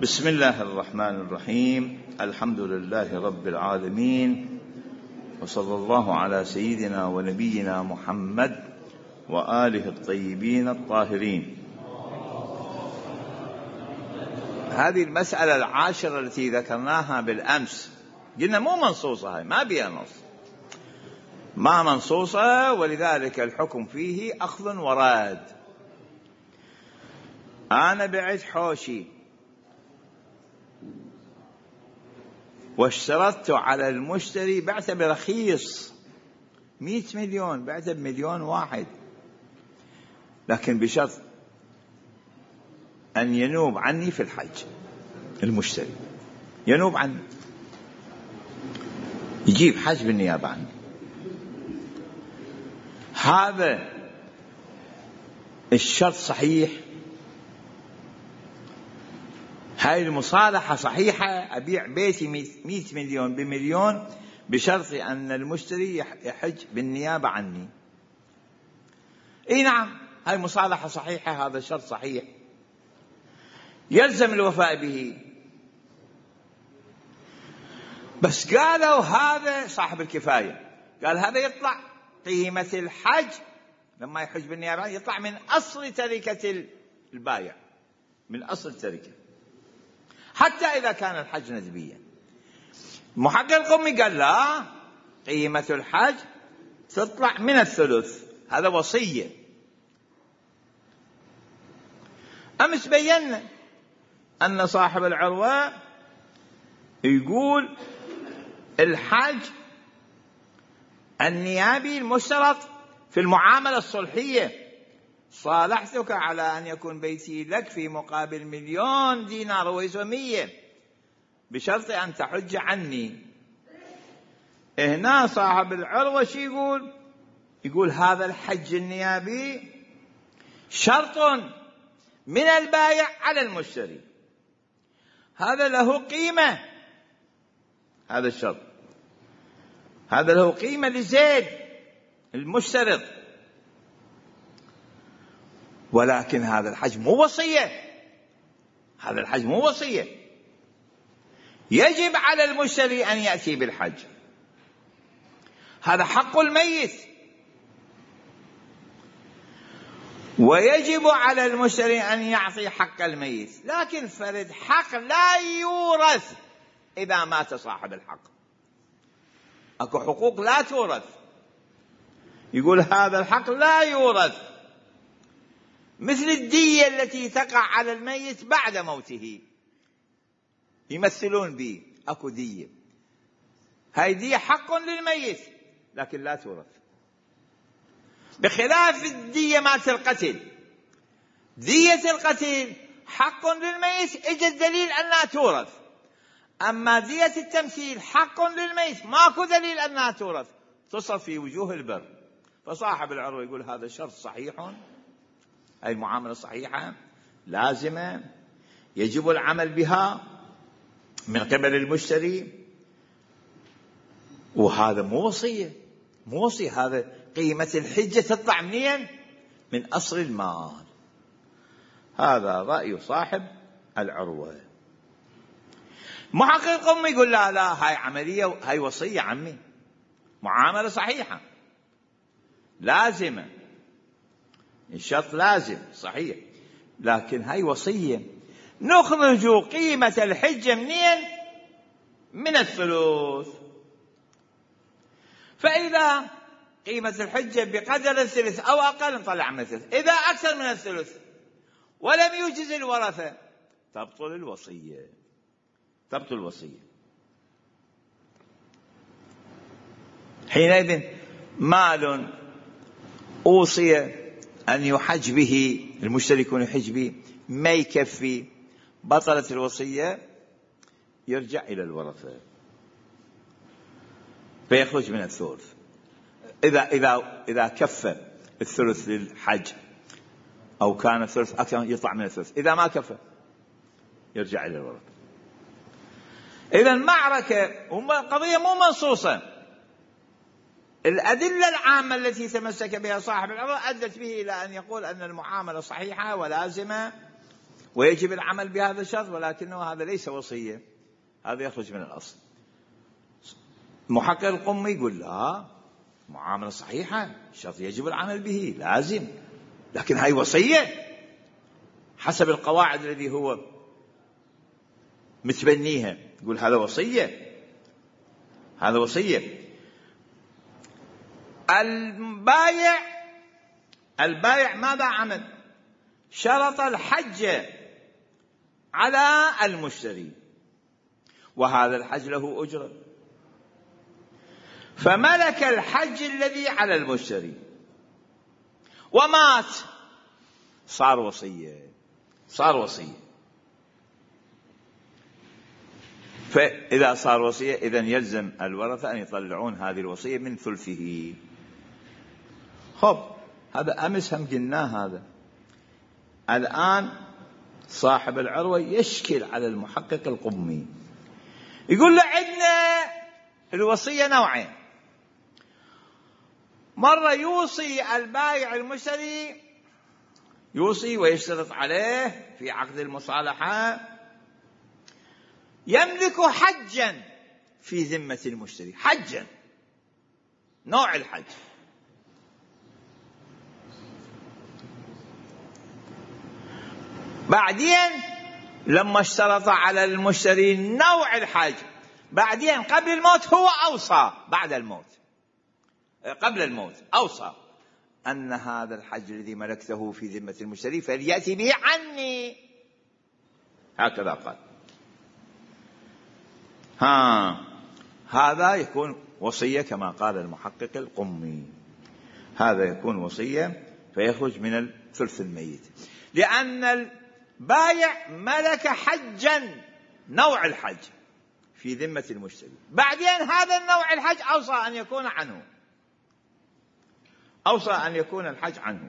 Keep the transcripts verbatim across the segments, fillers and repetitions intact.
بسم الله الرحمن الرحيم. الحمد لله رب العالمين، وصلى الله على سيدنا ونبينا محمد وآله الطيبين الطاهرين. هذه المسألة العاشرة التي ذكرناها بالأمس قلنا مو منصوصة، هاي ما بيها نص، ما منصوصة، ولذلك الحكم فيه أخذ وراد. أنا بعت حوشي واشترطت على المشتري، بعته برخيص مئة مليون، بعته بمليون واحد، لكن بشرط أن ينوب عني في الحج. المشتري ينوب عني، يجيب حج بالنيابة عني. هذا الشرط صحيح، هاي المصالحة صحيحة. أبيع بيتي مئة مليون بمليون بشرط أن المشتري يحج بالنيابة عني. اي نعم، هاي مصالحة صحيحة، هذا شرط صحيح يلزم الوفاء به. بس قالوا هذا صاحب الكفاية، قال هذا يطلع قيمة الحج لما يحج بالنيابة عني، يطلع من أصل تركة البايع، من أصل التركة، حتى إذا كان الحج ندبيا. محقق القمي قال لا، قيمة الحج تطلع من الثلث، هذا وصية. أمس بينا أن صاحب العروة يقول الحج النيابي المشترط في المعاملة الصلحية، صالحتك على أن يكون بيتي لك في مقابل مليون دينار ويسومية بشرط أن تحج عني. هنا صاحب العروة شي يقول؟ يقول هذا الحج النيابي شرط من البائع على المشتري، هذا له قيمة، هذا الشرط هذا له قيمة لزيد المشترط، ولكن هذا الحج مو وصية، هذا الحج مو وصية. يجب على المشتري أن يأتي بالحج، هذا حق الميت، ويجب على المشتري أن يعطي حق الميت. لكن فرد حق لا يورث إذا مات صاحب الحق، أكو حقوق لا تورث، يقول هذا الحق لا يورث، مثل الدية التي تقع على الميت بعد موته، يمثلون به، أكو دية، هاي دية حق للميت لكن لا تورث، بخلاف الدية مات القتل. دية القتل حق للميت، اجى الدليل أنها تورث، أما دية التمثيل حق للميت، ماكو دليل أنها تورث، تصرف في وجوه البر. فصاحب العروة يقول هذا شرط صحيح، هاي المعاملة صحيحة لازمة، يجب العمل بها من قبل المشتري، وهذا مو وصية، مو وصية، هذا قيمة الحجة تطلع منين؟ من أصل المال. هذا رأي صاحب العروة. محقق القمي يقول لا لا، هاي عملية، هاي وصية عمي، معاملة صحيحة لازمة، الشرط لازم صحيح، لكن هاي وصية. نخرج قيمة الحجة منين؟ من الثلث. فإذا قيمة الحجة بقدر الثلث أو أقل نطلع من الثلث، إذا أكثر من الثلث ولم يوجز الورثة تبطل الوصية، تبطل الوصية. حينئذ مال أوصي أن يحج به، المشتري يكون يحج به، ما يكفي، بطلت الوصية، يرجع إلى الورثة فيخرج من الثلث. إذا إذا إذا كفى الثلث للحج أو كان الثلث أكثر يطلع من الثلث، إذا ما كفى يرجع إلى الورثة. إذا المعركة قضية مو منصوصة، الأدلة العامة التي تمسك بها صاحب العروة أدت به إلى أن يقول أن المعاملة صحيحة ولازمة ويجب العمل بهذا الشرط، ولكنه هذا ليس وصية، هذا يخرج من الأصل. محقق القمي يقول لا، معاملة صحيحة، الشرط يجب العمل به لازم، لكن هاي وصية حسب القواعد الذي هو متبنيها، يقول هذا وصية، هذا وصية. البايع البايع ماذا عمل؟ شرط الحج على المشتري، وهذا الحج له أجرة، فملك الحج الذي على المشتري ومات، صار وصية، صار وصية. فإذا صار وصية إذن يلزم الورثة أن يطلعون هذه الوصية من ثلثه. خب هذا أمس هم قلنا هذا. الآن صاحب العروة يشكل على المحقق القمي، يقول له عندنا الوصية نوعين، مرة يوصي البائع المشتري، يوصي ويشترط عليه في عقد المصالحة يملك حجا في ذمة المشتري، حجا نوع الحج. بعدين لما اشترط على المشتري نوع الحج، بعدين قبل الموت هو أوصى، بعد الموت قبل الموت أوصى أن هذا الحج الذي ملكته في ذمة المشتري فليأتي به عني، هكذا قال. ها هذا يكون وصية كما قال المحقق القمي، هذا يكون وصية فيخرج من الثلث الميت، لأن البايع ملك حجا نوع الحج في ذمة المشتري، بعدين هذا النوع الحج أوصى أن يكون عنه، أوصى أن يكون الحج عنه.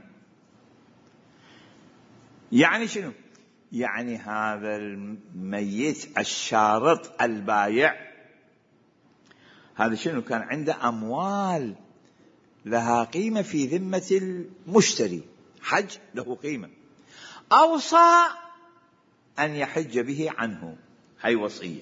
يعني شنو؟ يعني هذا الميت الشارط البايع هذا شنو؟ كان عنده أموال لها قيمة في ذمة المشتري، حج له قيمة، أوصى أن يحج به عنه، هاي وصية.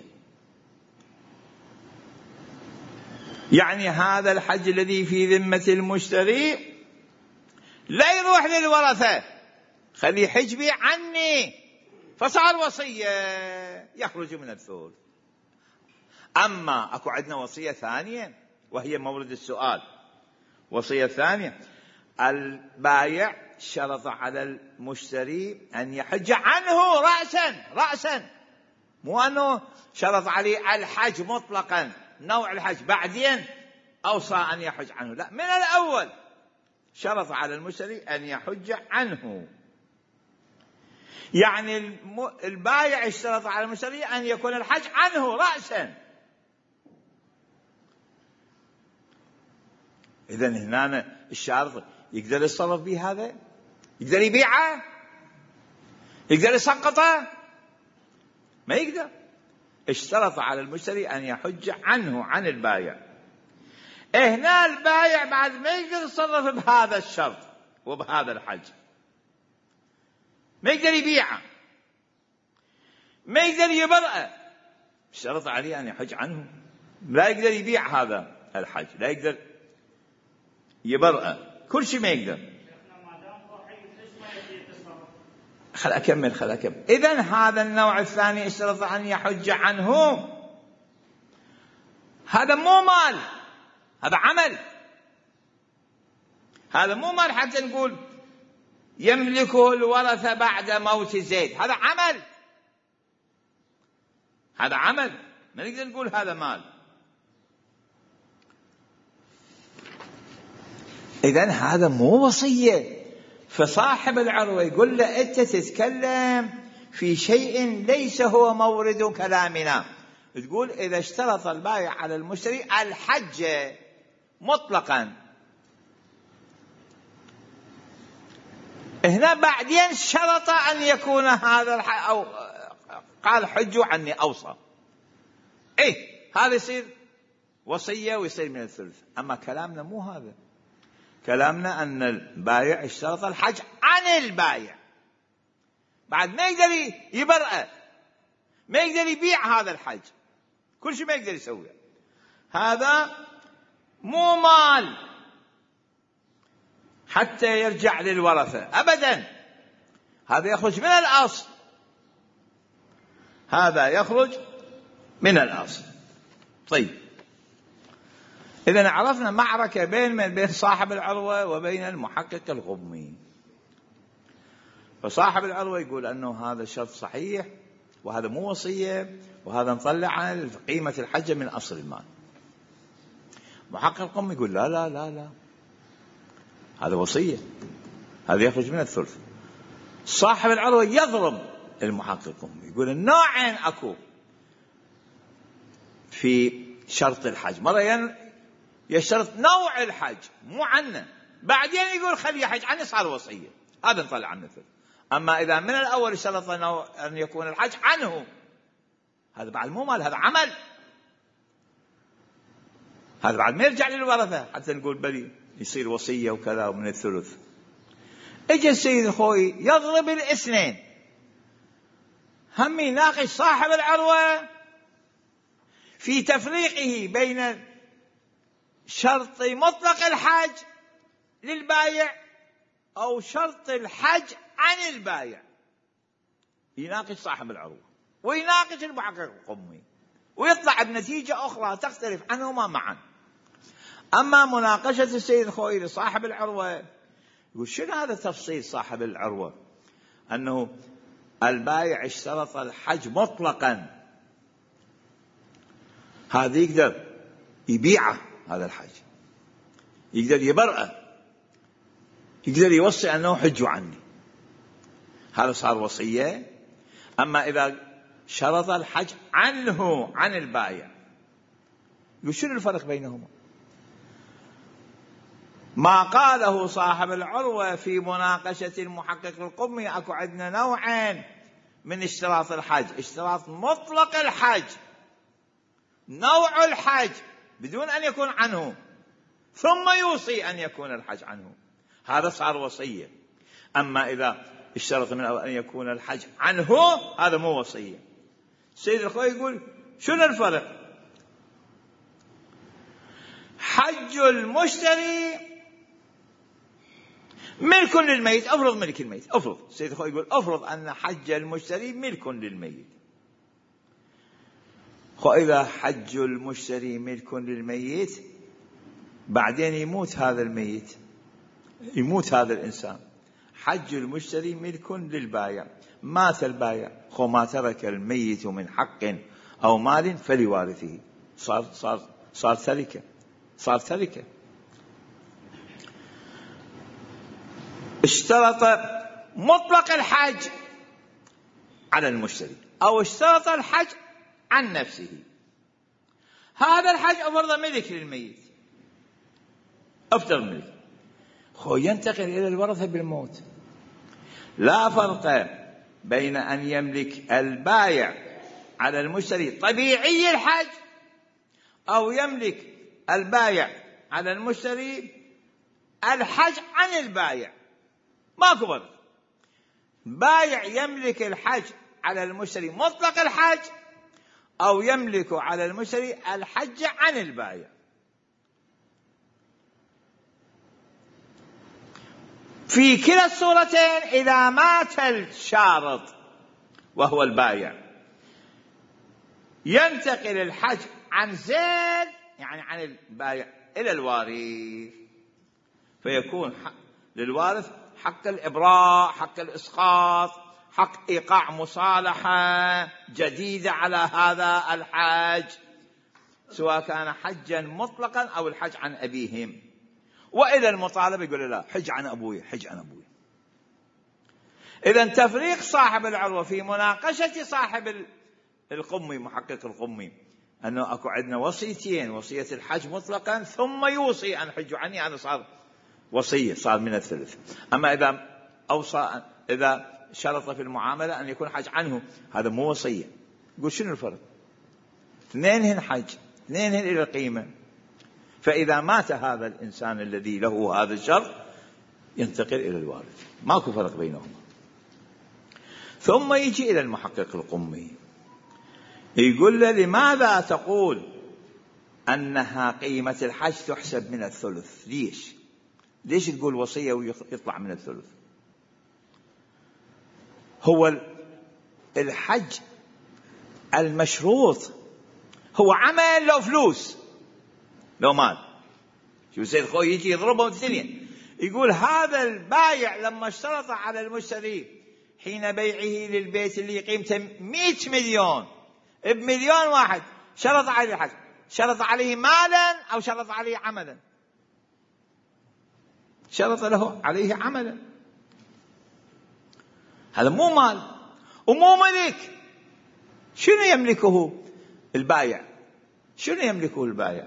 يعني هذا الحج الذي في ذمة المشتري لا يروح للورثة، خلي حج به عني، فصار وصية يخرج من الثلث. أما أكو عندنا وصية ثانية وهي مورد السؤال، وصية ثانية البايع شرط على المشتري أن يحج عنه رأسا رأسا، مو أنه شرط عليه الحج مطلقا نوع الحج بعدين أوصى أن يحج عنه، لا، من الأول شرط على المشتري أن يحج عنه. يعني البايع اشترط على المشتري أن يكون الحج عنه رأسا. إذن هنا الشارط يقدر يتصرف به، هذا يقدر يبيعه، يقدر يسقطه، ما يقدر. اشترط على المشتري أن يحج عنه عن البايع. هنا البايع بعد ما يقدر يتصرف بهذا الشرط وبهذا الحج، ما يقدر يبيعه، ما يقدر يبرأه، اشترط عليه أن يحج عنه، لا يقدر يبيع هذا الحج، لا يقدر يبرأه، كل شيء ما يقدر. خل أكمل خل أكمل إذن هذا النوع الثاني اشترط أن يحج عنه، هذا مو مال، هذا عمل، هذا مو مال حتى نقول يملكه الورثة بعد موت زيد، هذا عمل، هذا عمل، ما نقدر نقول هذا مال. إذن هذا مو وصية. فصاحب العروة يقول له أنت تتكلم في شيء ليس هو مورد كلامنا. تقول إذا اشترط البائع على المشتري الحج مطلقا، هنا بعدين شرط أن يكون هذا الحج أو قال حجوا عني أوصى، إيه هذا يصير وصية ويصير من الثلث. أما كلامنا مو هذا، كلامنا أن البائع اشترط الحج عن البائع، بعد ما يقدر يبرأ، ما يقدر يبيع هذا الحج، كل شيء ما يقدر يسويه. هذا مو مال حتى يرجع للورثة أبدا، هذا يخرج من الأصل، هذا يخرج من الأصل. طيب، إذن عرفنا معركة بين من بين صاحب العروة وبين المحقق القمي. فصاحب العروة يقول أنه هذا شرط صحيح، وهذا مو وصية، وهذا نطلع قيمة الحجة من أصل المال. محقق القمي يقول لا لا لا لا، هذا وصية، هذا يخرج من الثلث. صاحب العروة يضرب المحقق القمي، يقول النوعين أكو في شرط الحج، مرة يشترط نوع الحج مو عنه، بعدين يقول خلي يحج عني، صار وصية، هذا نطلع عنه الثلث. أما إذا من الأول اشترط أن يكون الحج عنه، هذا بعد مو مال، هذا عمل، هذا بعد ما يرجع للورثة حتى نقول بلي يصير وصية وكذا ومن الثلث. اجى السيد الخوي يضرب الاثنين، هم يناقش صاحب العروة في تفريقه بين شرط مطلق الحج للبايع أو شرط الحج عن البايع. يناقش صاحب العروة ويناقش المحقق القمي، ويطلع بنتيجة أخرى تختلف عنهما معا. أما مناقشة السيد الخوئي لصاحب العروة، يقول شنو هذا تفصيل صاحب العروة؟ أنه البايع اشترط الحج مطلقا، هذا يقدر يبيعه، هذا الحج يقدر يبرأ، يقدر يوصي أنه حج عني، هذا صار وصية. أما إذا شرط الحج عنه عن البايع، يقول شنو الفرق بينهما؟ ما قاله صاحب العروة في مناقشة المحقق القمي، أكو عندنا نوعين من اشتراط الحج: اشتراط مطلق الحج، نوع الحج بدون أن يكون عنه، ثم يوصي أن يكون الحج عنه، هذا صار وصية. أما إذا اشترط من أن يكون الحج عنه، هذا مو وصية. السيد الخوئي يقول شنو الفرق؟ حج المشتري ملك للميت، أفرض ملك الميت، أفرض السيد الخوئي يقول أفرض أن حج المشتري ملك للميت. وإذا حج المشتري ملك للميت، بعدين يموت هذا الميت، يموت هذا الإنسان، حج المشتري ملك للبايع، مات البايع، وما ترك الميت من حق أو مال فلوارثه، صار صار صار تركه، صار تركه. اشترط مطلق الحج على المشتري أو اشترط الحج عن نفسه، هذا الحج أفرض ملك للميت، أفتر ملك، خو ينتقل إلى الورثة بالموت. لا فرق بين أن يملك البايع على المشتري طبيعي الحج، أو يملك البايع على المشتري الحج عن البايع، ماكو فرق. بايع يملك الحج على المشتري مطلق الحج، أو يملك على المشتري الحج عن البايع. في كلا الصورتين إذا مات الشارط وهو البايع، ينتقل الحج عن زيد يعني عن البايع إلى الوارث، فيكون للوارث حق الإبراء، حق الإسقاط، حق إيقاع مصالحة جديدة على هذا الحج، سواء كان حجا مطلقا أو الحج عن أبيهم. وإلى المطالبة يقول لا، حج عن أبوي، حج عن أبوي. إذن تفريق صاحب العروة في مناقشة صاحب القمي، محقق القمي، أنه أكو عندنا وصيتين: وصية الحج مطلقا ثم يوصي أن حج عني، هذا صار وصية، صار من الثلث. أما إذا أوصى، إذا شرط في المعاملة أن يكون حج عنه، هذا مو وصية. يقول شنو الفرق؟ اثنينهن حج، اثنينهن إلى القيمة. فإذا مات هذا الإنسان الذي له هذا الشرط، ينتقل إلى الوارث، ماكو فرق بينهما. ثم يجي إلى المحقق القمي يقول له لماذا تقول أنها قيمة الحج تحسب من الثلث؟ ليش ليش تقول وصية ويطلع من الثلث؟ هو الحج المشروط هو عمل لو فلوس لو مال. شو سيد خوي يجي يضربه الثانية يقول هذا البايع لما اشترط على المشتري حين بيعه للبيت اللي قيمته مئة مليون بمليون واحد شرط عليه الحج، شرط عليه مالا أو شرط عليه عملا؟ شرط له عليه عملا. هذا مو مال ومو ملك. شنو يملكه البايع؟ شنو يملكه البايع؟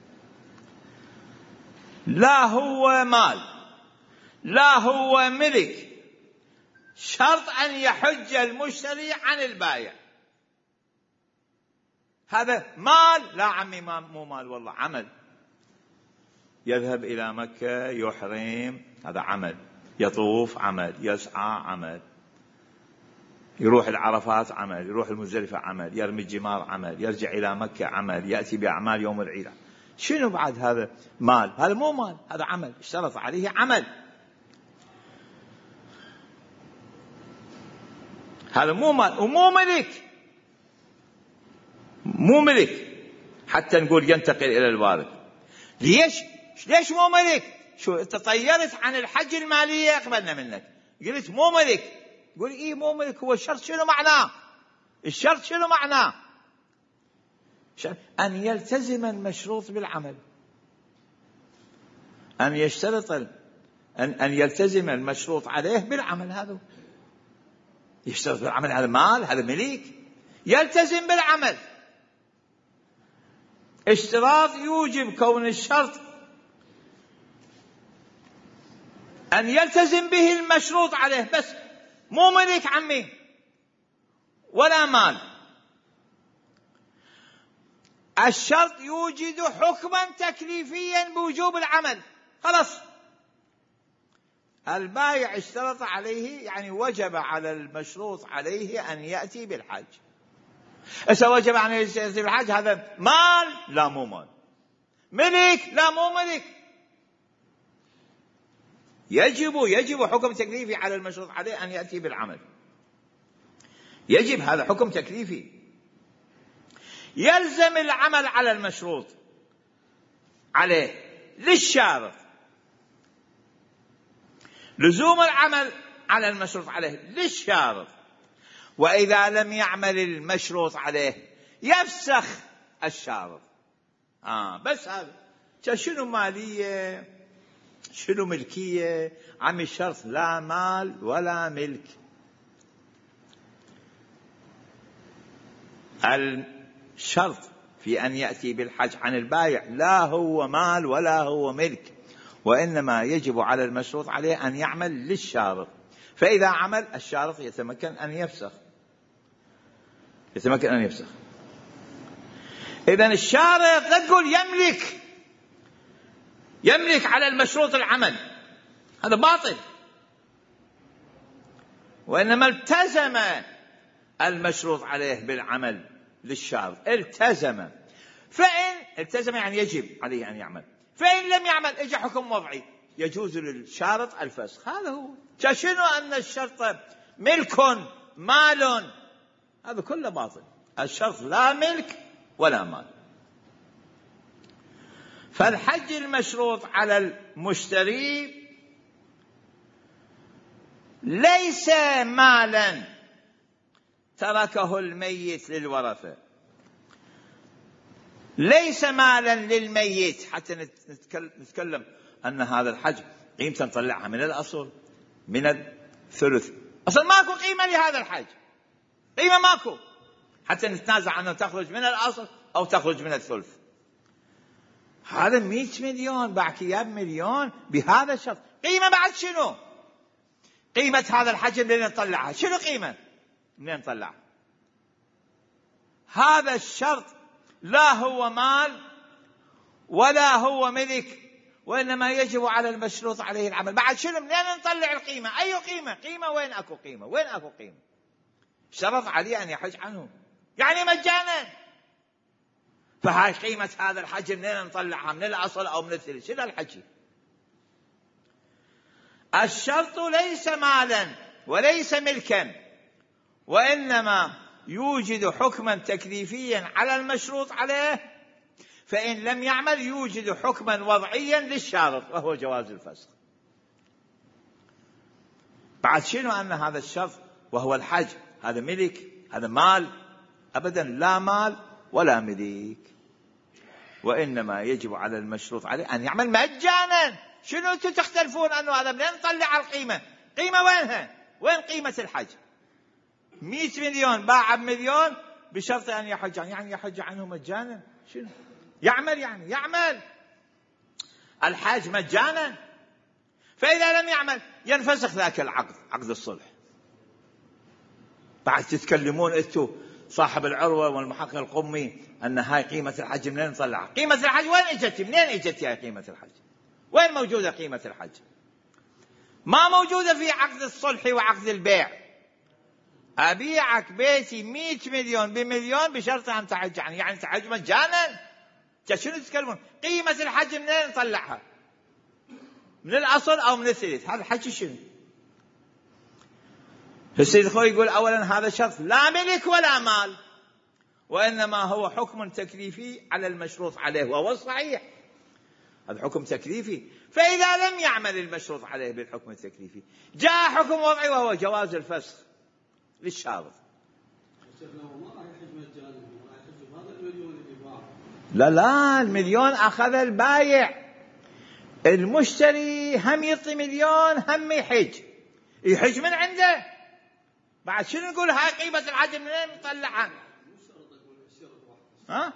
لا هو مال لا هو ملك. شرط أن يحج المشتري عن البايع. هذا مال؟ لا عمي مو مال والله عمل. يذهب إلى مكة يحرم هذا عمل، يطوف عمل، يسعى عمل، يروح العرفات عمل، يروح المزدلفة عمل، يرمي الجمار عمل، يرجع إلى مكة عمل، يأتي بأعمال يوم العيد. شنو بعد هذا مال؟ هذا مو مال هذا عمل اشترط عليه عمل. هذا مو مال ومو ملك. مو ملك حتى نقول ينتقل إلى الوارث. ليش ليش مو ملك؟ شو انت طيرت عن الحج المالية قبلنا منك قلت مو ملك. قول ايه مو ملك. هو الشرط شنو معناه؟ الشرط شنو معناه؟ أن يلتزم المشروط بالعمل، أن يشترط أن أن يلتزم المشروط عليه بالعمل. هذا يشترط بالعمل. هذا مال هذا ملك يلتزم بالعمل. اشتراط يوجب كون الشرط أن يلتزم به المشروط عليه بس. مو ملك عمي ولا مال. الشرط يوجد حكما تكليفيا بوجوب العمل. خلاص البائع اشترط عليه يعني وجب على المشروط عليه أن يأتي بالحج. إذا وجب عليه يأتي بالحج هذا مال؟ لا مو مال. ملك؟ لا مو ملك. يجب يجب حكم تكليفي على المشروط عليه أن يأتي بالعمل. يجب هذا حكم تكليفي. يلزم العمل على المشروط عليه للشارط. لزوم العمل على المشروط عليه للشارط. وإذا لم يعمل المشروط عليه يفسخ الشارط. آه بس هذا. شنو مالية شنو ملكية؟ عم الشرط لا مال ولا ملك. الشرط في أن يأتي بالحج عن البائع لا هو مال ولا هو ملك، وإنما يجب على المشروط عليه أن يعمل للشارط. فإذا عمل الشارط يتمكن أن يفسخ يتمكن أن يفسخ. إذن الشارط لا تقول يملك يملك على المشروط العمل، هذا باطل. وإنما التزم المشروط عليه بالعمل للشارط. التزم. فإن التزم يعني يجب عليه أن يعمل. فإن لم يعمل اجى حكم وضعي يجوز للشارط الفسخ. هذا هو. شنو أن الشرط ملك مال؟ هذا كله باطل. الشرط لا ملك ولا مال. فالحج المشروط على المشتري ليس مالا تركه الميت للورثة. ليس مالا للميت حتى نتكلم أن هذا الحج قيمة نطلعها من الأصل من الثلث. أصلا ماكو قيمة لهذا الحج، قيمة ماكو حتى نتنازع أنه تخرج من الأصل أو تخرج من الثلث. هذا مئة مليون باعك إياه بمليون بهذا الشرط. قيمة بعد شنو؟ قيمة هذا الحج منين نطلعها؟ شنو قيمة منين نطلعها؟ هذا الشرط لا هو مال ولا هو ملك، وإنما يجب على المشروط عليه العمل. بعد شنو منين نطلع القيمة؟ أي قيمة؟ قيمة وين أكو قيمة؟ وين أكو قيمة؟ شرط عليه أن يحج عنه يعني مجانا. فهاي قيمة هذا الحج منين نطلعها؟ من الأصل أو من الثلث؟ شنو الحكي؟ الشرط ليس مالا وليس ملكا، وإنما يوجد حكما تكليفيا على المشروط عليه، فإن لم يعمل يوجد حكما وضعيا للشارط وهو جواز الفسخ. بعد شنو أن هذا الشرط وهو الحج هذا ملك، هذا مال؟ أبدا، لا مال ولا ملك، وإنما يجب على المشروط عليه أن يعمل مجانا. شنو أنتم تختلفون أنه هذا منين نطلع القيمة؟ قيمة وينها؟ وين قيمة الحج؟ مئة مليون باع بمليون بشرط أن يحج، يعني يحج عنه مجانا. شنو يعمل؟ يعني يعمل الحج مجانا. فإذا لم يعمل ينفسخ ذاك العقد، عقد الصلح. بعد تتكلمون أنتم صاحب العروة والمحقق القمي أن هاي قيمة الحج منين نطلعها؟ قيمة الحج وين اجت؟ منين اجت هاي قيمة الحج؟ وين موجودة قيمة الحج؟ ما موجودة في عقد الصلح وعقد البيع. أبيعك بيتي مئة مليون بمليون بشرط أن تحج عني، يعني تحج مجانا. شنو تتكلمون؟ قيمة الحج منين نطلعها؟ من الأصل أو من الثلث؟ هذا الحج شنو؟ السيد الخوي يقول أولا هذا شرط لا ملك ولا مال، وإنما هو حكم تكليفي على المشروط عليه، وهو الصحيح هذا حكم تكليفي. فإذا لم يعمل المشروط عليه بالحكم التكليفي جاء حكم وضعي وهو جواز الفسخ للشارط. لا لا، المليون أخذ البايع، المشتري هم يعطي مليون هم يحج، يحج من عنده. بعد شنو نقول هاي قيمة الحج منين نطلعها؟ ها؟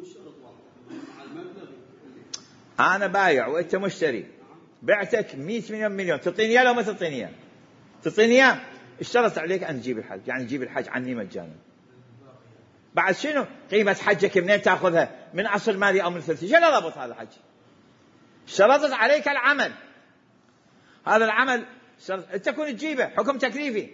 أنا بايع وأنت مشتري، بعتك مئة مليون مليون، تعطيني إياه لو ما تعطيني إياه؟ تعطيني إياه. اشترط عليك أن تجيب الحج، يعني تجيب الحج عني مجانا. بعد شنو قيمة حجك منين تأخذها؟ من أصل مالي أو من ثلثي؟ شنو ضبط هذا الحج؟ اشترطت عليك العمل، هذا العمل تكون تجيبه، حكم تكليفي.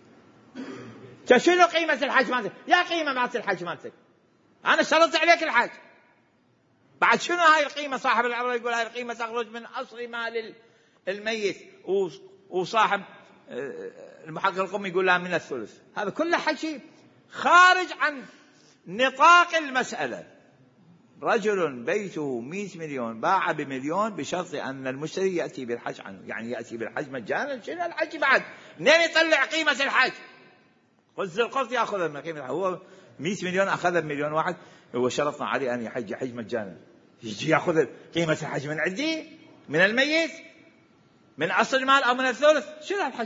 شنو قيمة الحج مالتك؟ يا قيمة مالت الحج مالتك، أنا اشترطت عليك الحج. بعد شنو هاي القيمة؟ صاحب العروة يقول هاي القيمة تخرج من أصل مال الميت، وصاحب المحقق القومي يقول لا من الثلث. هذا كله حكي خارج عن نطاق المسألة. رجل بيته مئة مليون باع بمليون بشرط أن المشتري يأتي بالحج عنه، يعني يأتي بالحج مجانا. شنو الحج بعد؟ منين يطلع قيمة الحج؟ قلت القرط يأخذ من قيمة الحج، هو مئة مليون أخذ بمليون واحد، هو شرطنا عليه أن يحج يحج مجانا، يجي يأخذ قيمة الحج من عندي من الميت من أصل المال أو من الثلث؟ شنو الحج؟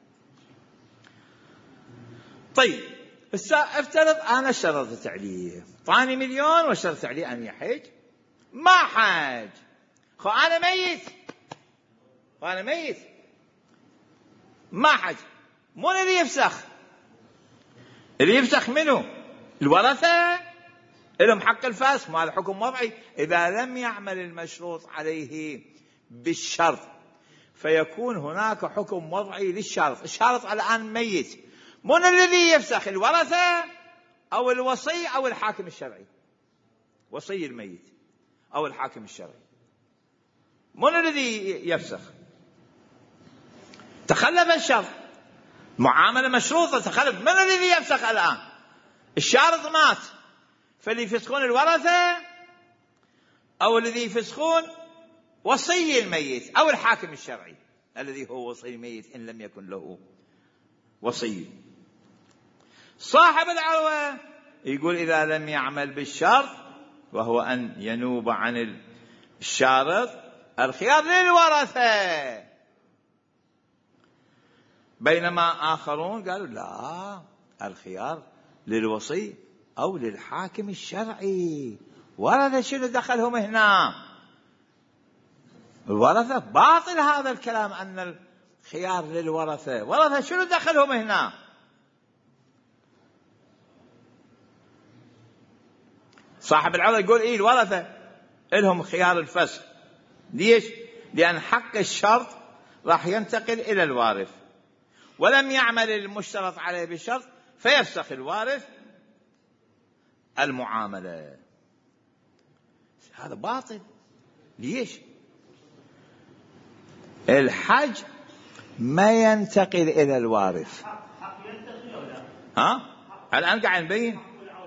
طيب افترض أنا اشترطت عليه، طاني مليون واشترطت عليه أن يحج، ما حج. خو أنا ميت، وأنا ميت ما حج، من اللي يفسخ؟ اللي يفسخ منه الورثة، لهم حق الفسخ، ما هذا حكم وضعي. إذا لم يعمل المشروط عليه بالشرط فيكون هناك حكم وضعي للشارط. الشارط الآن ميت، من الذي يفسخ؟ الورثة أو الوصي أو الحاكم الشرعي؟ وصي الميت أو الحاكم الشرعي. من الذي يفسخ؟ تخلف الشرط، معاملة مشروطة تخلف، من الذي يفسخ الآن؟ الشارط مات، فاللي يفسخون الورثة أو الذي يفسخون وصي الميت أو الحاكم الشرعي الذي هو وصي الميت إن لم يكن له وصي. صاحب العروة يقول إذا لم يعمل بالشرط وهو أن ينوب عن الشارط الخيار للورثة، بينما آخرون قالوا لا، الخيار للوصي أو للحاكم الشرعي. ورثة شنو دخلهم هنا؟ الورثة باطل هذا الكلام أن الخيار للورثة، ورثة شنو دخلهم هنا؟ صاحب العروة يقول إيه الورثة لهم خيار الفسخ. ليش؟ لأن حق الشرط راح ينتقل إلى الوارث، ولم يعمل المشترط عليه بالشرط فيفسخ الوارث المعاملة. هذا باطل. ليش؟ الحج ما ينتقل إلى الوارث. ها؟ الآن قاعد نبين،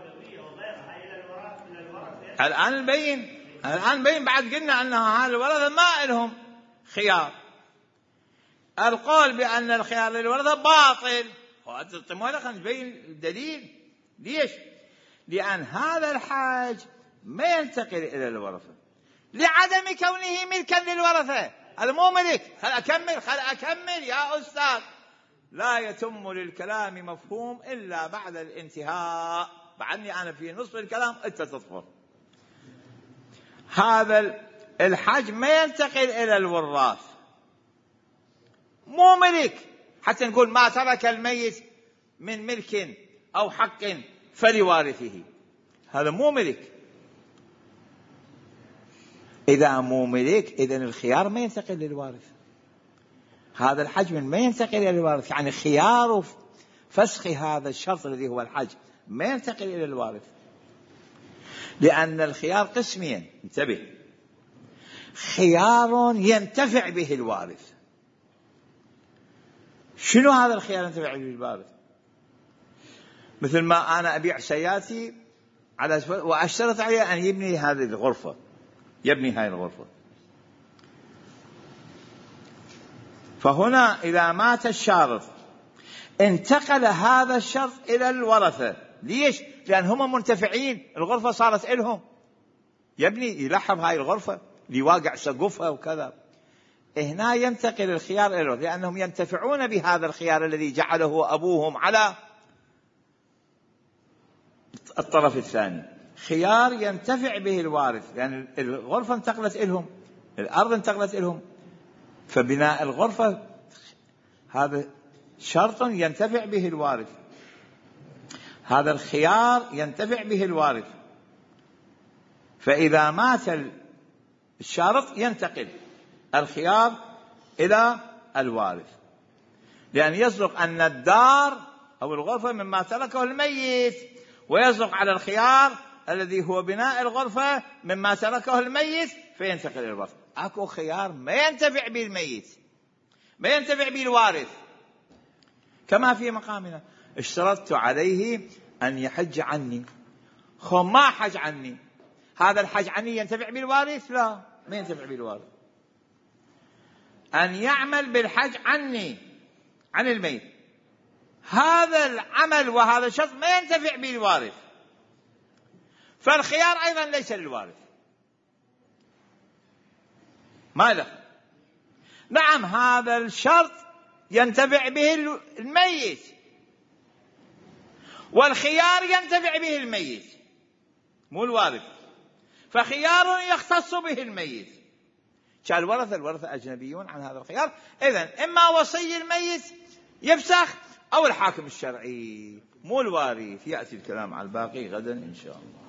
الآن نبين الآن نبين بعد قلنا أن هذا الورثة ما لهم خيار. القول بأن الخيار للورثة باطل، وأنتم خلينا نبين الدليل. ليش؟ لأن هذا الحاج ما ينتقل إلى الورثة لعدم كونه ملكا للورثة. هذا مو ملك. خل أكمل خل أكمل يا أستاذ. لا يتم للكلام مفهوم إلا بعد الانتهاء. بعدني أنا في نصف الكلام أنت تظهر. هذا الحاج ما ينتقل إلى الوراث، مو ملك حتى نقول ما ترك الميت من ملك أو حق فلوارثه. هذا مو ملك. إذا مو ملك إذن الخيار ما ينتقل للوارث. هذا الحج من ما ينتقل إلى الوارث، يعني خيار فسخ هذا الشرط الذي هو الحج ما ينتقل إلى الوارث، لأن الخيار قسمين. انتبه، خيار ينتفع به الوارث. شنو هذا الخيار ينتفع به الوارث؟ مثل ما أنا أبيع سيارتي على وأشترط عليه أن يبني هذه الغرفة، يبني هذه الغرفة. فهنا إذا مات الشارط انتقل هذا الشرط إلى الورثة. ليش؟ لأن هم منتفعين، الغرفة صارت إلهم، يبني يلحظ هاي الغرفة ليواقع سقفها وكذا. هنا ينتقل الخيار إلى الورثة لأنهم ينتفعون بهذا الخيار الذي جعله أبوهم على الطرف الثاني. خيار ينتفع به الوارث لأن الغرفة انتقلت إلهم، الأرض انتقلت إلهم، فبناء الغرفة هذا شرط ينتفع به الوارث. هذا الخيار ينتفع به الوارث. فإذا مات الشارط ينتقل الخيار إلى الوارث، لأن يصدق أن الدار أو الغرفة مما تركه الميت، ويصدق على الخيار الذي هو بناء الغرفة مما تركه الميت فينتقل إلى الوارث. أكو خيار ما ينتفع به الميت، ما ينتفع به الوارث، كما في مقامنا اشترطت عليه أن يحج عني، خو ما حج عني، هذا الحج عني ينتفع به الوارث؟ لا، ما ينتفع به الوارث. أن يعمل بالحج عني عن الميت، هذا العمل وهذا الشرط ما ينتفع به الوارث، فالخيار أيضا ليس للوارث. ما له. نعم، هذا الشرط ينتفع به الميت، والخيار ينتفع به الميت مو الوارث، فخيار يختص به الميت. كالورثة، الورثة أجنبيون عن هذا الخيار. إذن إما وصي الميت يفسخ أو الحاكم الشرعي مو الوارث. يأتي الكلام على الباقي غدا إن شاء الله.